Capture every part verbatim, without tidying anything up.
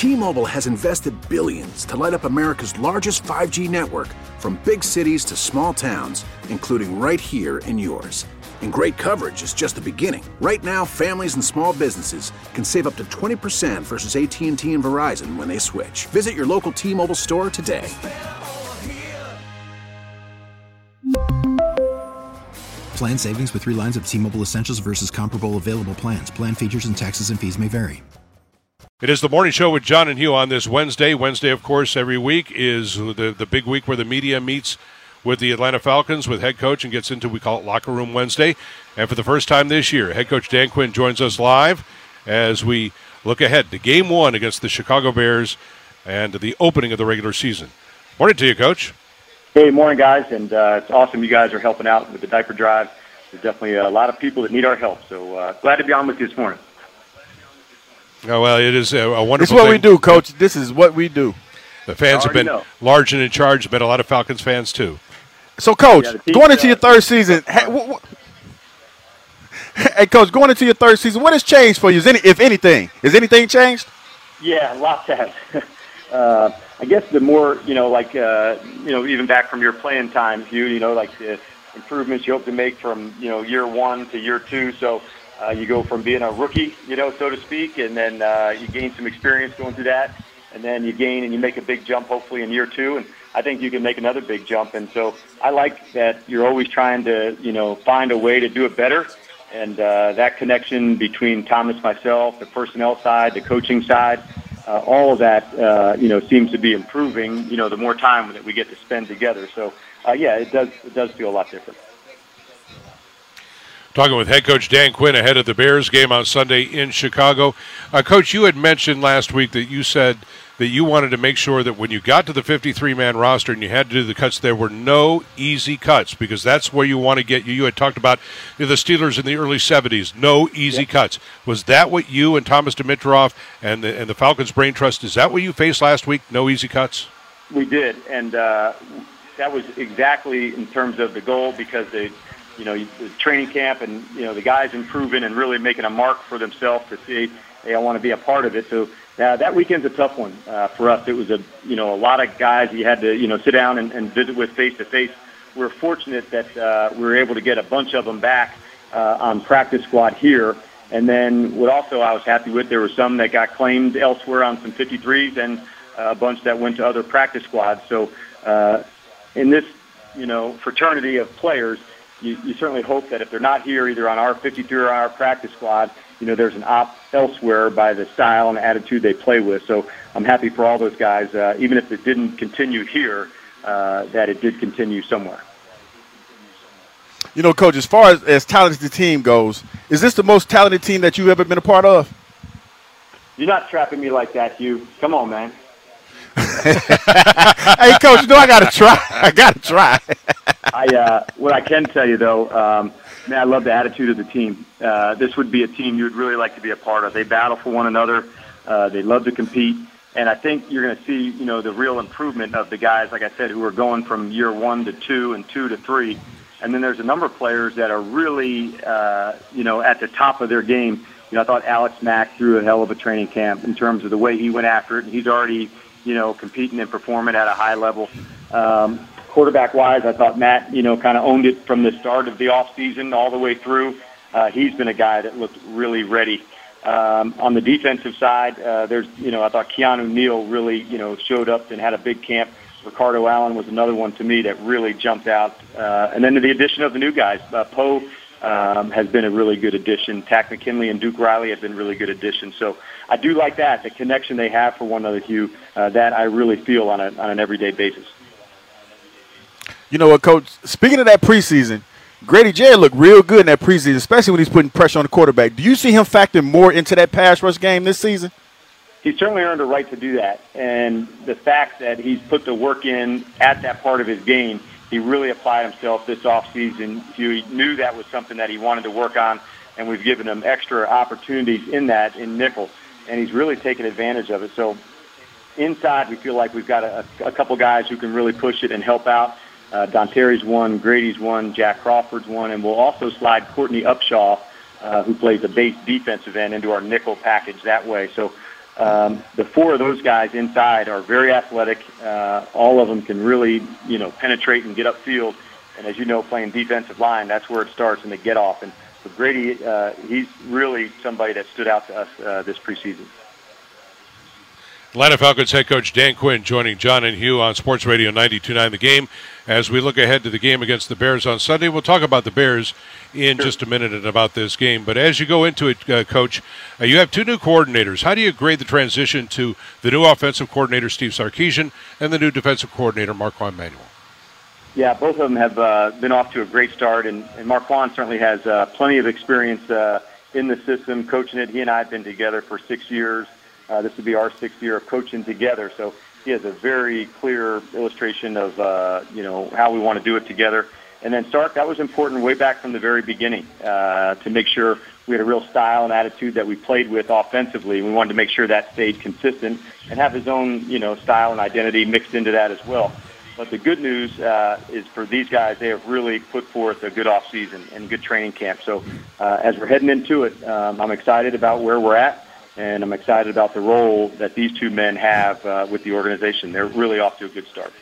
T-Mobile has invested billions to light up America's largest five G network, from big cities to small towns, including right here in yours. And great coverage is just the beginning. Right now, families and small businesses can save up to twenty percent versus A T and T and Verizon when they switch. Visit your local T-Mobile store today. Plan savings with three lines of T-Mobile Essentials versus comparable available plans. Plan features and taxes and fees may vary. It is the morning show with John and Hugh on this Wednesday. Wednesday, of course, every week is the, the big week where the media meets with the Atlanta Falcons with head coach and gets into, we call it Locker Room Wednesday. And for the first time this year, head coach Dan Quinn joins us live as we look ahead to game one against the Chicago Bears and the opening of the regular season. Morning to you, Coach. Hey, morning, guys. And uh, it's awesome you guys are helping out with the diaper drive. There's definitely a lot of people that need our help. So uh, glad to be on with you this morning. Oh, well, it is a, a wonderful It's what thing. we do, Coach. This is what we do. The fans have been know. large and in charge. There's been a lot of Falcons fans, too. So, Coach, Yeah, the team, going into uh, your third season, hey, wh- wh- hey, Coach, going into your third season, what has changed for you, is any, if anything? Has anything changed? Yeah, lots has. uh, I guess the more, you know, like, uh, you know, even back from your playing time, Hugh, you know, like the improvements you hope to make from, you know, year one to year two. So, Uh, you go from being a rookie, you know, so to speak, and then uh, you gain some experience going through that, and then you gain and you make a big jump hopefully in year two, and I think you can make another big jump. And so I like that you're always trying to, you know, find a way to do it better, and uh, that connection between Thomas, myself, the personnel side, the coaching side, uh, all of that, uh, you know, seems to be improving, you know, the more time that we get to spend together. So, uh, yeah, it does, it does feel a lot different. Talking with head coach Dan Quinn ahead of the Bears game on Sunday in Chicago. Uh, Coach, you had mentioned last week that you said that you wanted to make sure that when you got to the fifty-three man roster and you had to do the cuts, there were no easy cuts, because that's where you want to get you. You had talked about you know, the Steelers in the early seventies, no easy yeah. cuts. Was that what you and Thomas Dimitroff and the, and the Falcons Brain Trust, is that what you faced last week, no easy cuts? We did, and uh, that was exactly in terms of the goal, because they – you know, the training camp and, you know, the guys improving and really making a mark for themselves to see, hey, I want to be a part of it. So uh, that weekend's a tough one uh, for us. It was, a you know, a lot of guys you had to, you know, sit down and, and visit with face-to-face. We're fortunate that uh, we were able to get a bunch of them back uh, on practice squad here. And then what also I was happy with, there were some that got claimed elsewhere on some fifty-threes and a bunch that went to other practice squads. So uh, in this, you know, fraternity of players, You, you certainly hope that if they're not here, either on our fifty-three or our practice squad, you know, there's an op elsewhere by the style and attitude they play with. So I'm happy for all those guys, uh, even if it didn't continue here, uh, that it did continue somewhere. You know, Coach, as far as, as talented the team goes, is this the most talented team that you've ever been a part of? You're not trapping me like that, Hugh. Come on, man. Hey, Coach, you know I got to try. I got to try. I uh, what I can tell you, though, um, man, I love the attitude of the team. Uh, this would be a team you would really like to be a part of. They battle for one another. Uh, they love to compete. And I think you're going to see, you know, the real improvement of the guys, like I said, who are going from year one to two and two to three. And then there's a number of players that are really, uh, you know, at the top of their game. You know, I thought Alex Mack threw a hell of a training camp in terms of the way he went after it. And he's already, you know, competing and performing at a high level. Um, Quarterback-wise, I thought Matt, you know, kind of owned it from the start of the offseason all the way through. Uh, he's been a guy that looked really ready. Um, on the defensive side, uh, there's, you know, I thought Keanu Neal really, you know, showed up and had a big camp. Ricardo Allen was another one to me that really jumped out. Uh, and then to the addition of the new guys, uh, Poe um, has been a really good addition. Tack McKinley and Duke Riley have been really good additions. So I do like that, the connection they have for one another, Hugh, uh, that I really feel on, a, on an everyday basis. You know what, Coach? Speaking of that preseason, Grady Jarrett looked real good in that preseason, especially when he's putting pressure on the quarterback. Do you see him factor more into that pass rush game this season? He's certainly earned a right to do that. And the fact that he's put the work in at that part of his game, he really applied himself this offseason. He knew that was something that he wanted to work on, and we've given him extra opportunities in that in nickel. And he's really taken advantage of it. So inside, we feel like we've got a, a couple guys who can really push it and help out. Uh, Don Terry's one, Grady's one, Jack Crawford's one, and we'll also slide Courtney Upshaw, uh, who plays a base defensive end, into our nickel package that way. So um, the four of those guys inside are very athletic. Uh, all of them can really, you know, penetrate and get upfield. And as you know, playing defensive line, that's where it starts in the get off. And for Grady, uh, he's really somebody that stood out to us uh, this preseason. Atlanta Falcons head coach Dan Quinn joining John and Hugh on Sports Radio ninety-two point nine The Game. As we look ahead to the game against the Bears on Sunday, we'll talk about the Bears in sure. just a minute and about this game. But as you go into it, uh, Coach, uh, you have two new coordinators. How do you grade the transition to the new offensive coordinator, Steve Sarkisian, and the new defensive coordinator, Marquand Manuel? Yeah, both of them have uh, been off to a great start, and, and Marquand certainly has uh, plenty of experience uh, in the system, coaching it. He and I have been together for six years. Uh, this will be our sixth year of coaching together, so he has a very clear illustration of, uh, you know, how we want to do it together. And then Stark, that was important way back from the very beginning uh, to make sure we had a real style and attitude that we played with offensively. We wanted to make sure that stayed consistent and have his own, you know, style and identity mixed into that as well. But the good news uh, is for these guys, they have really put forth a good offseason and good training camp. So uh, as we're heading into it, um, I'm excited about where we're at. And I'm excited about the role that these two men have uh, with the organization. They're really off to a good start.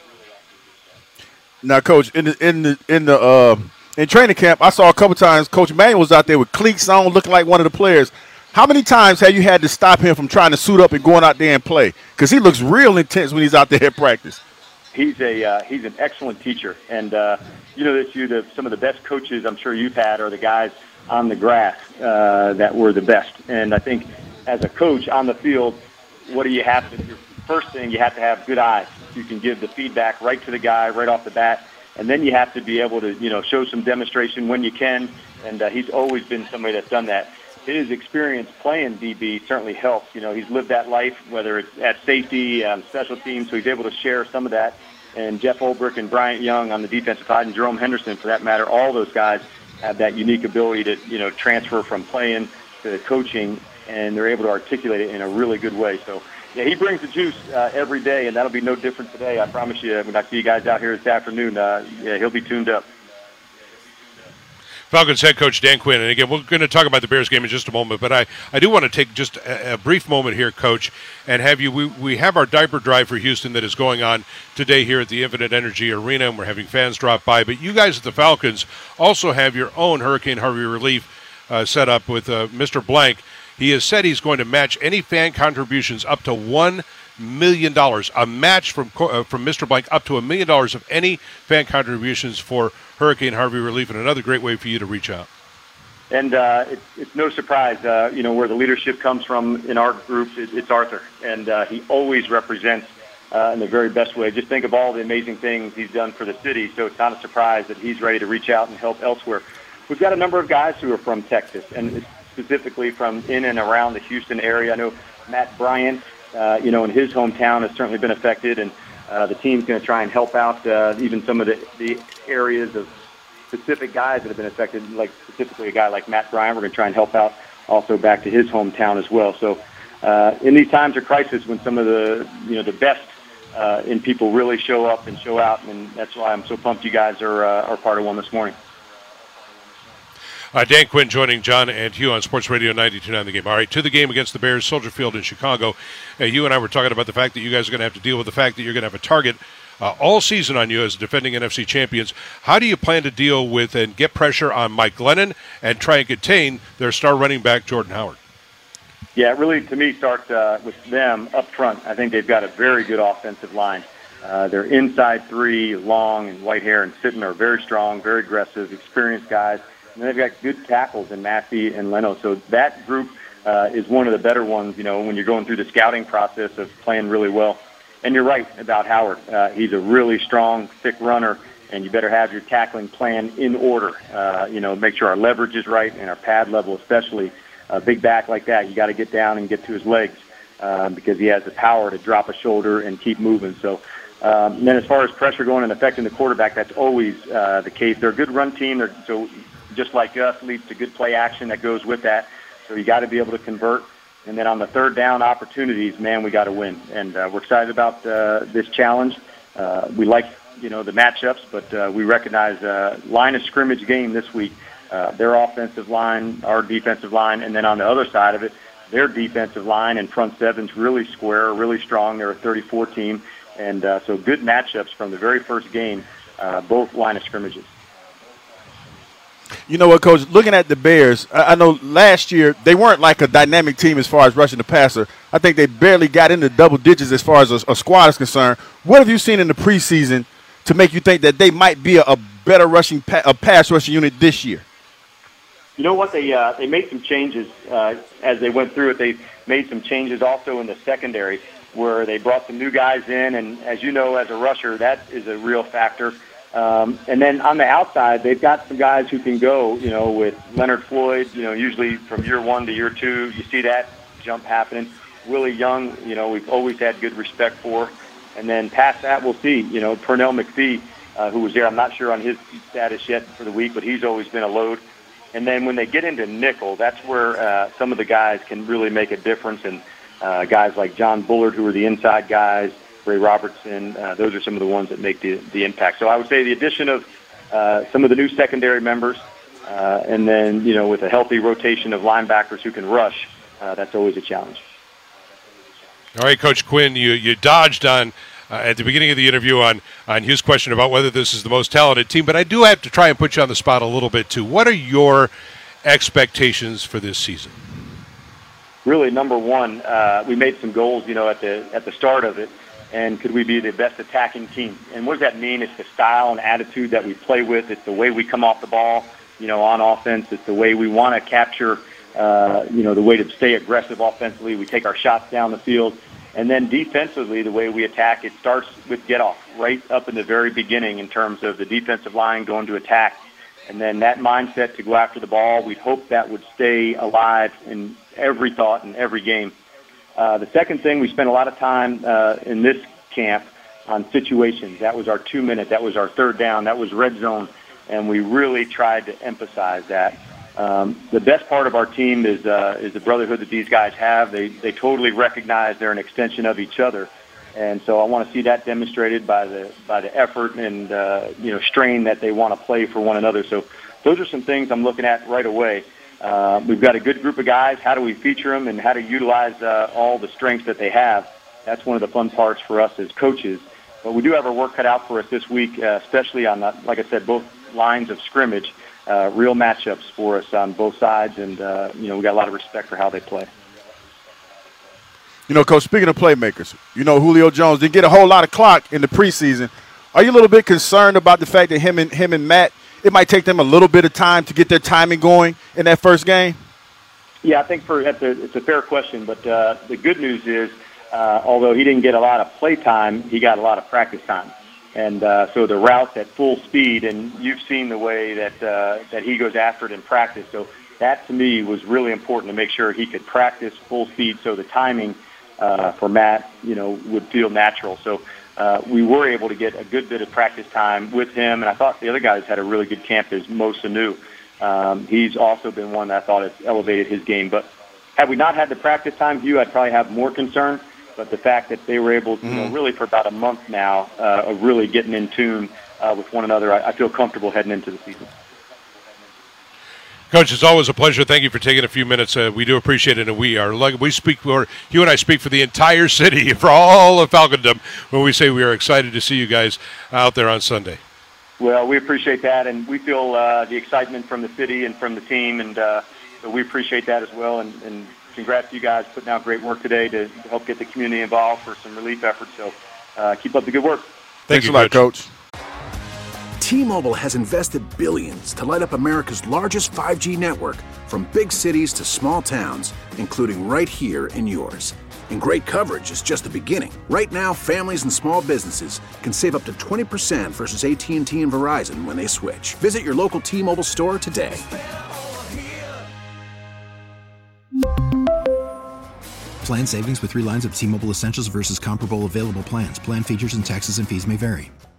Now, Coach, in the in the in the uh, in training camp, I saw a couple times Coach Manuel was out there with cleats on, looking like one of the players. How many times have you had to stop him from trying to suit up and going out there and play? Because he looks real intense when he's out there at practice. He's a uh, he's an excellent teacher, and uh, you know that you the some of the best coaches I'm sure you've had are the guys on the grass uh, that were the best. And I think as a coach on the field, what do you have to do? First thing, you have to have good eyes. You can give the feedback right to the guy right off the bat. And then you have to be able to, you know, show some demonstration when you can. And uh, he's always been somebody that's done that. His experience playing D B certainly helps. You know, he's lived that life, whether it's at safety, um, special teams, so he's able to share some of that. And Jeff Ulbrich and Bryant Young on the defensive side, and Jerome Henderson, for that matter, all those guys have that unique ability to, you know, transfer from playing to coaching, and they're able to articulate it in a really good way. So, yeah, he brings the juice uh, every day, and that'll be no different today. I promise you, when I see you guys out here this afternoon, uh, yeah, he'll be tuned up. Falcons head coach Dan Quinn. And again, we're going to talk about the Bears game in just a moment, but I, I do want to take just a, a brief moment here, Coach, and have you, we, we have our diaper drive for Houston that is going on today here at the Infinite Energy Arena, and we're having fans drop by, but you guys at the Falcons also have your own Hurricane Harvey relief uh, set up with uh, Mister Blank. He has said he's going to match any fan contributions up to one million dollars, a match from uh, from Mister Blank up to a million dollars of any fan contributions for Hurricane Harvey relief, and another great way for you to reach out. And uh, it's, it's no surprise, uh, you know, where the leadership comes from in our group, it, it's Arthur. And uh, he always represents uh, in the very best way. Just think of all the amazing things he's done for the city, so it's not a surprise that he's ready to reach out and help elsewhere. We've got a number of guys who are from Texas, and specifically from in and around the Houston area. I know Matt Bryant, uh, you know, in his hometown has certainly been affected, and uh, the team's going to try and help out uh, even some of the, the areas of specific guys that have been affected, like specifically a guy like Matt Bryant. We're going to try and help out also back to his hometown as well. So uh, in these times of crisis, when some of the, you know, the best uh, in people really show up and show out, and that's why I'm so pumped you guys are, uh, are part of one this morning. Uh, Dan Quinn joining John and Hugh on Sports Radio ninety-two point nine The Game. All right, to the game against the Bears, Soldier Field in Chicago. Uh, you and I were talking about the fact that you guys are going to have to deal with the fact that you're going to have a target uh, all season on you as defending N F C champions. How do you plan to deal with and get pressure on Mike Glennon and try and contain their star running back, Jordan Howard? Yeah, it really, to me, starts uh, with them up front. I think they've got a very good offensive line. Uh, their inside three, Long and Whitehair and Sitton, are very strong, very aggressive, experienced guys. And they've got good tackles in Massey and Leno. So that group uh, is one of the better ones, you know, when you're going through the scouting process of playing really well. And you're right about Howard. Uh, he's a really strong, thick runner, and you better have your tackling plan in order. Uh, you know, make sure our leverage is right and our pad level especially. A big back like that, you got to get down and get to his legs uh, because he has the power to drop a shoulder and keep moving. So um, and then as far as pressure going and affecting the quarterback, that's always uh, the case. They're a good run team. They're, so just like us, leads to good play action that goes with that. So you got to be able to convert. And then on the third down opportunities, man, we got to win. And uh, we're excited about uh, this challenge. Uh, we like, you know, the matchups, but uh, we recognize uh, line of scrimmage game this week. Uh, their offensive line, our defensive line, and then on the other side of it, their defensive line and front seven's really square, really strong. They're a thirty-four team. And uh, so good matchups from the very first game, uh, both line of scrimmages. You know what, Coach? Looking at the Bears, I know last year they weren't like a dynamic team as far as rushing the passer. I think they barely got into double digits as far as a, a squad is concerned. What have you seen in the preseason to make you think that they might be a, a better rushing pa- a pass rushing unit this year? You know what? They uh, they made some changes uh, as they went through it. They made some changes also in the secondary where they brought some new guys in. And as you know, as a rusher, that is a real factor. Um, and then on the outside, they've got some guys who can go, you know, with Leonard Floyd, you know, usually from year one to year two, you see that jump happening. Willie Young, you know, we've always had good respect for. And then past that, we'll see, you know, Pernell McPhee, uh, who was there. I'm not sure on his status yet for the week, but he's always been a load. And then when they get into nickel, that's where uh, some of the guys can really make a difference. And uh, guys like John Bullard, who are the inside guys, Ray Robertson, uh, those are some of the ones that make the, the impact. So I would say the addition of uh, some of the new secondary members, uh, and then, you know, with a healthy rotation of linebackers who can rush, uh, that's always a challenge. All right, Coach Quinn, you, you dodged on uh, at the beginning of the interview on, on his question about whether this is the most talented team, but I do have to try and put you on the spot a little bit, too. What are your expectations for this season? Really, number one, uh, we made some goals, you know, at the at the start of it. And could we be the best attacking team? And what does that mean? It's the style and attitude that we play with. It's the way we come off the ball, you know, on offense. It's the way we want to capture, uh, you know, the way to stay aggressive offensively. We take our shots down the field. And then defensively, the way we attack, it starts with get-off right up in the very beginning in terms of the defensive line going to attack. And then that mindset to go after the ball, we'd hope that would stay alive in every thought and every game. Uh, the second thing, we spent a lot of time uh, in this camp on situations. That was our two-minute. That was our third down. That was red zone, and we really tried to emphasize that. Um, the best part of our team is uh, is the brotherhood that these guys have. They they totally recognize they're an extension of each other, and so I want to see that demonstrated by the by the effort and uh, you know strain that they want to play for one another. So those are some things I'm looking at right away. Uh, we've got a good group of guys. How do we feature them and how to utilize uh, all the strengths that they have? That's one of the fun parts for us as coaches. But we do have our work cut out for us this week, uh, especially on, the, like I said, both lines of scrimmage, uh, real matchups for us on both sides. And, uh, you know, we got a lot of respect for how they play. You know, Coach, speaking of playmakers, you know, Julio Jones didn't get a whole lot of clock in the preseason. Are you a little bit concerned about the fact that him and him and Matt, it might take them a little bit of time to get their timing going in that first game? Yeah, I think for that's a, it's a fair question. But uh, the good news is, uh, although he didn't get a lot of play time, he got a lot of practice time. And uh, so the routes at full speed, and you've seen the way that uh, that he goes after it in practice. So that, to me, was really important to make sure he could practice full speed so the timing uh, for Matt, you know, would feel natural. So Uh, we were able to get a good bit of practice time with him, and I thought the other guys had a really good camp as Mo Sanu. Um, he's also been one that I thought has elevated his game. But had we not had the practice time, Hugh, I'd probably have more concern. But the fact that they were able, to, you know, really for about a month now uh, of really getting in tune uh, with one another, I, I feel comfortable heading into the season. Coach, it's always a pleasure. Thank you for taking a few minutes. Uh, we do appreciate it, and we are we speak for you and I speak for the entire city, for all of Falcondom, when we say we are excited to see you guys out there on Sunday. Well, we appreciate that, and we feel uh, the excitement from the city and from the team, and uh, so we appreciate that as well. And, and congrats to you guys putting out great work today to help get the community involved for some relief efforts. So uh, keep up the good work. Thank Thanks you, a lot, Coach. Coach. T-Mobile has invested billions to light up America's largest five G network, from big cities to small towns, including right here in yours. And great coverage is just the beginning. Right now, families and small businesses can save up to twenty percent versus A T and T and Verizon when they switch. Visit your local T-Mobile store today. Plan savings with three lines of T-Mobile Essentials versus comparable available plans. Plan features and taxes and fees may vary.